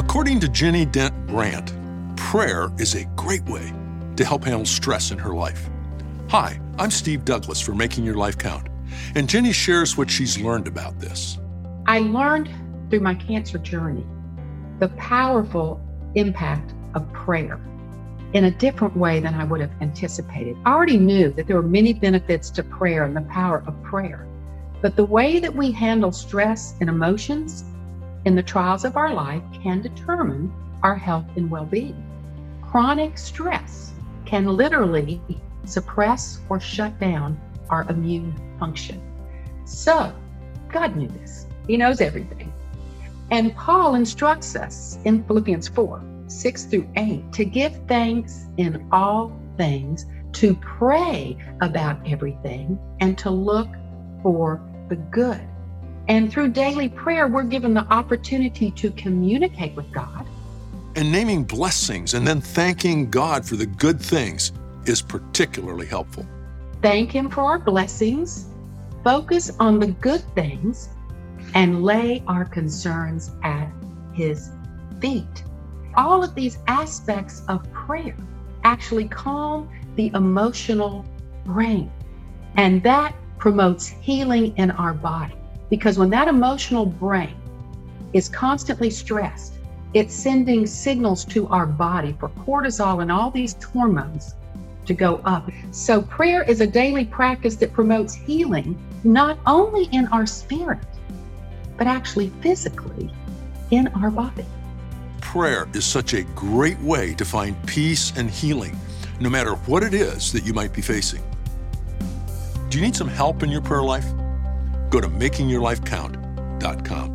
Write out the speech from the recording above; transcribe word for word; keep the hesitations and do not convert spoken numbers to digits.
According to Jenny Dent Grant, prayer is a great way to help handle stress in her life. Hi, I'm Steve Douglas for Making Your Life Count, and Jenny shares what she's learned about this. I learned through my cancer journey the powerful impact of prayer in a different way than I would have anticipated. I already knew that there were many benefits to prayer and the power of prayer, but the way that we handle stress and emotions in the trials of our life can determine our health and well-being. Chronic stress can literally suppress or shut down our immune function. So, God knew this. He knows everything. And Paul instructs us in Philippians four, six through eight, to give thanks in all things, to pray about everything, and to look for the good. And through daily prayer, we're given the opportunity to communicate with God. And naming blessings and then thanking God for the good things is particularly helpful. Thank Him for our blessings, focus on the good things, and lay our concerns at His feet. All of these aspects of prayer actually calm the emotional brain, and that promotes healing in our body. Because when that emotional brain is constantly stressed, it's sending signals to our body for cortisol and all these hormones to go up. So prayer is a daily practice that promotes healing, not only in our spirit, but actually physically in our body. Prayer is such a great way to find peace and healing, no matter what it is that you might be facing. Do you need some help in your prayer life? Go to making your life count dot com.